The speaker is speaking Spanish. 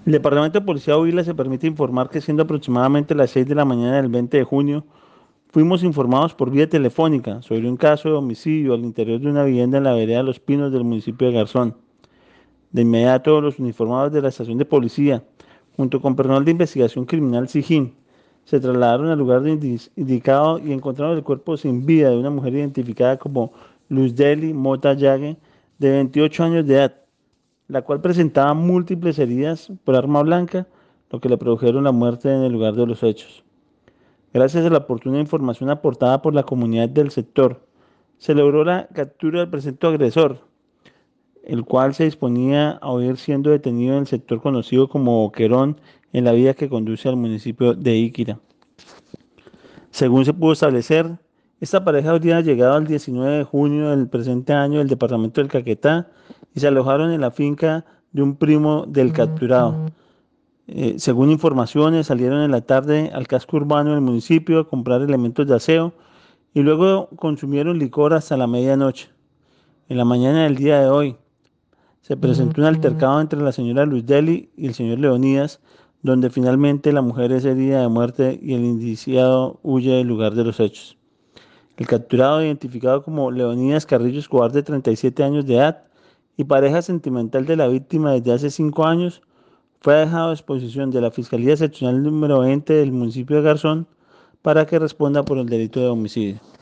El Departamento de Policía de Huila se permite informar que siendo aproximadamente las 6 de la mañana del 20 de junio, fuimos informados por vía telefónica sobre un caso de homicidio al interior de una vivienda en la vereda Los Pinos del municipio de Garzón. De inmediato, los uniformados de la estación de policía, junto con personal de investigación criminal SIJIN, se trasladaron al lugar indicado y encontraron el cuerpo sin vida de una mujer identificada como Luz Deli Mota Yague, de 28 años de edad, la cual presentaba múltiples heridas por arma blanca, lo que le produjeron la muerte en el lugar de los hechos. Gracias a la oportuna información aportada por la comunidad del sector, se logró la captura del presunto agresor, el cual se disponía a ir siendo detenido en el sector conocido como Boquerón, en la vía que conduce al municipio de Iquira. Según se pudo establecer, esta pareja habría llegado el 19 de junio del presente año del departamento del Caquetá y se alojaron en la finca de un primo del capturado. Según informaciones, salieron en la tarde al casco urbano del municipio a comprar elementos de aseo y luego consumieron licor hasta la medianoche. En la mañana del día de hoy se presentó un altercado entre la señora Luz Deli y el señor Leonidas, donde finalmente la mujer es herida de muerte y el indiciado huye del lugar de los hechos. El capturado, identificado como Leonidas Carrillo Escobar, de 37 años de edad y pareja sentimental de la víctima desde hace 5 años, fue dejado a disposición de la Fiscalía Seccional número 20 del municipio de Garzón para que responda por el delito de homicidio.